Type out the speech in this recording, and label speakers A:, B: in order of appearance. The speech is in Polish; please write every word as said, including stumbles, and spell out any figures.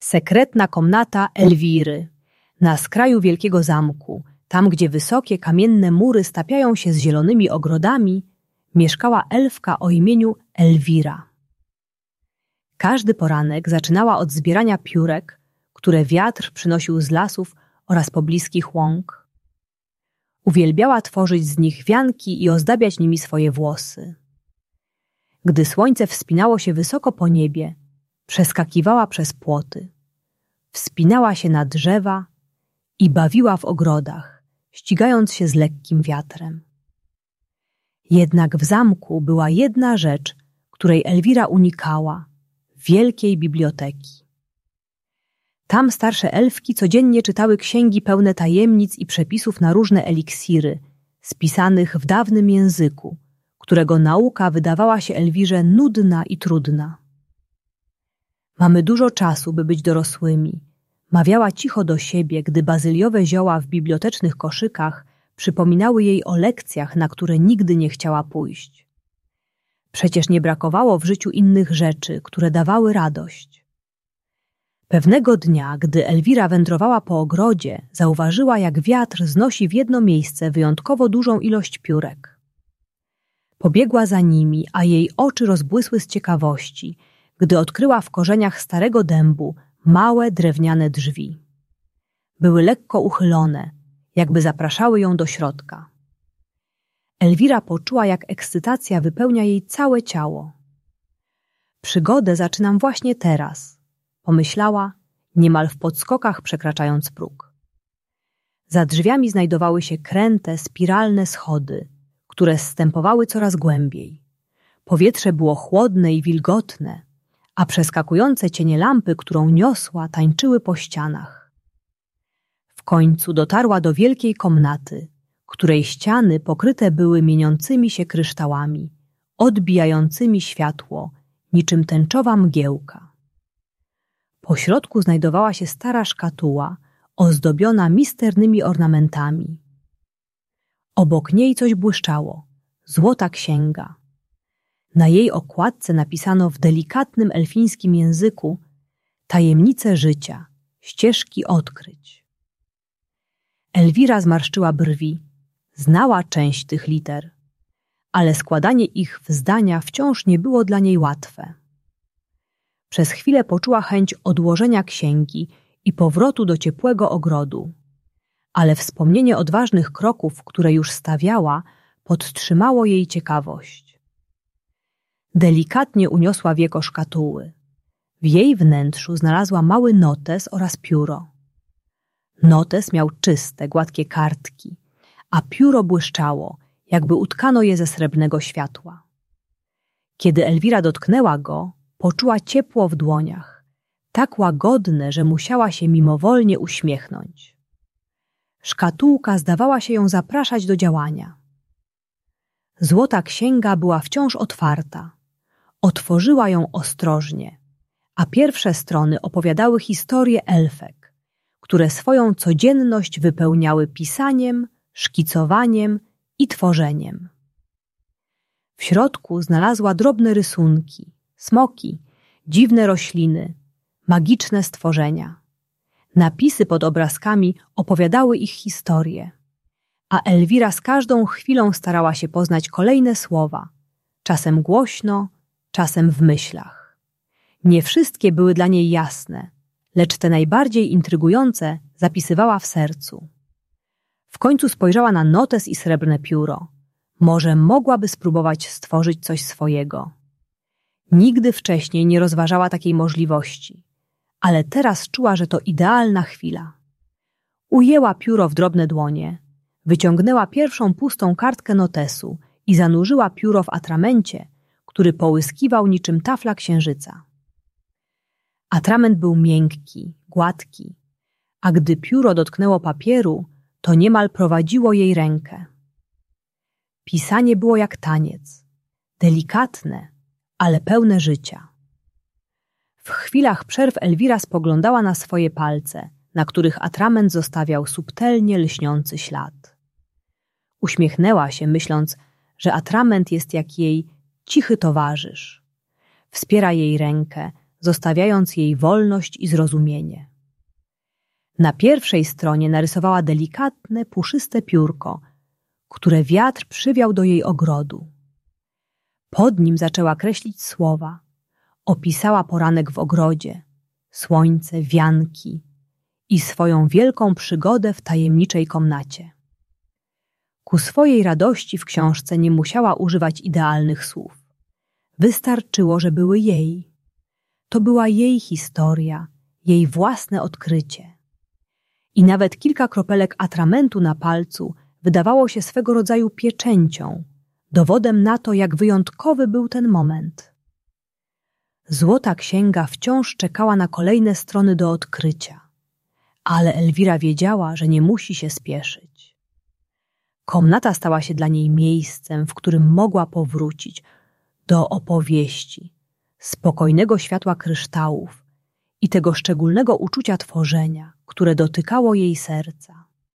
A: Sekretna komnata Elwiry. Na skraju wielkiego zamku, tam gdzie wysokie kamienne mury stapiają się z zielonymi ogrodami, mieszkała elfka o imieniu Elwira. Każdy poranek zaczynała od zbierania piórek, które wiatr przynosił z lasów oraz pobliskich łąk. Uwielbiała tworzyć z nich wianki i ozdabiać nimi swoje włosy. Gdy słońce wspinało się wysoko po niebie, przeskakiwała przez płoty, wspinała się na drzewa i bawiła w ogrodach, ścigając się z lekkim wiatrem. Jednak w zamku była jedna rzecz, której Elwira unikała – wielkiej biblioteki. Tam starsze elfki codziennie czytały księgi pełne tajemnic i przepisów na różne eliksiry, spisanych w dawnym języku, którego nauka wydawała się Elwirze nudna i trudna. Mamy dużo czasu, by być dorosłymi, mawiała cicho do siebie, gdy bazyliowe zioła w bibliotecznych koszykach przypominały jej o lekcjach, na które nigdy nie chciała pójść. Przecież nie brakowało w życiu innych rzeczy, które dawały radość. Pewnego dnia, gdy Elwira wędrowała po ogrodzie, zauważyła, jak wiatr znosi w jedno miejsce wyjątkowo dużą ilość piórek. Pobiegła za nimi, a jej oczy rozbłysły z ciekawości, gdy odkryła w korzeniach starego dębu małe drewniane drzwi. Były lekko uchylone, jakby zapraszały ją do środka. Elwira poczuła, jak ekscytacja wypełnia jej całe ciało. Przygodę zaczynam właśnie teraz, pomyślała, niemal w podskokach przekraczając próg. Za drzwiami znajdowały się kręte, spiralne schody, które zstępowały coraz głębiej. Powietrze było chłodne i wilgotne, a przeskakujące cienie lampy, którą niosła, tańczyły po ścianach. W końcu dotarła do wielkiej komnaty, której ściany pokryte były mieniącymi się kryształami, odbijającymi światło, niczym tęczowa mgiełka. Po środku znajdowała się stara szkatuła, ozdobiona misternymi ornamentami. Obok niej coś błyszczało, złota księga. Na jej okładce napisano w delikatnym elfińskim języku tajemnice życia, ścieżki odkryć. Elwira zmarszczyła brwi, znała część tych liter, ale składanie ich w zdania wciąż nie było dla niej łatwe. Przez chwilę poczuła chęć odłożenia księgi i powrotu do ciepłego ogrodu, ale wspomnienie odważnych kroków, które już stawiała, podtrzymało jej ciekawość. Delikatnie uniosła wieko szkatuły. W jej wnętrzu znalazła mały notes oraz pióro. Notes miał czyste, gładkie kartki, a pióro błyszczało, jakby utkano je ze srebrnego światła. Kiedy Elwira dotknęła go, poczuła ciepło w dłoniach, tak łagodne, że musiała się mimowolnie uśmiechnąć. Szkatułka zdawała się ją zapraszać do działania. Złota księga była wciąż otwarta. Otworzyła ją ostrożnie, a pierwsze strony opowiadały historie elfek, które swoją codzienność wypełniały pisaniem, szkicowaniem i tworzeniem. W środku znalazła drobne rysunki, smoki, dziwne rośliny, magiczne stworzenia. Napisy pod obrazkami opowiadały ich historie, a Elwira z każdą chwilą starała się poznać kolejne słowa, czasem głośno, czasem w myślach. Nie wszystkie były dla niej jasne, lecz te najbardziej intrygujące zapisywała w sercu. W końcu spojrzała na notes i srebrne pióro. Może mogłaby spróbować stworzyć coś swojego. Nigdy wcześniej nie rozważała takiej możliwości, ale teraz czuła, że to idealna chwila. Ujęła pióro w drobne dłonie, wyciągnęła pierwszą pustą kartkę notesu i zanurzyła pióro w atramencie, który połyskiwał niczym tafla księżyca. Atrament był miękki, gładki, a gdy pióro dotknęło papieru, to niemal prowadziło jej rękę. Pisanie było jak taniec, delikatne, ale pełne życia. W chwilach przerw Elwira spoglądała na swoje palce, na których atrament zostawiał subtelnie lśniący ślad. Uśmiechnęła się, myśląc, że atrament jest jak jej cichy towarzysz. Wspiera jej rękę, zostawiając jej wolność i zrozumienie. Na pierwszej stronie narysowała delikatne, puszyste piórko, które wiatr przywiał do jej ogrodu. Pod nim zaczęła kreślić słowa. Opisała poranek w ogrodzie, słońce, wianki i swoją wielką przygodę w tajemniczej komnacie. Ku swojej radości w książce nie musiała używać idealnych słów. Wystarczyło, że były jej. To była jej historia, jej własne odkrycie. I nawet kilka kropelek atramentu na palcu wydawało się swego rodzaju pieczęcią, dowodem na to, jak wyjątkowy był ten moment. Złota księga wciąż czekała na kolejne strony do odkrycia, ale Elwira wiedziała, że nie musi się spieszyć. Komnata stała się dla niej miejscem, w którym mogła powrócić do opowieści, spokojnego światła kryształów i tego szczególnego uczucia tworzenia, które dotykało jej serca.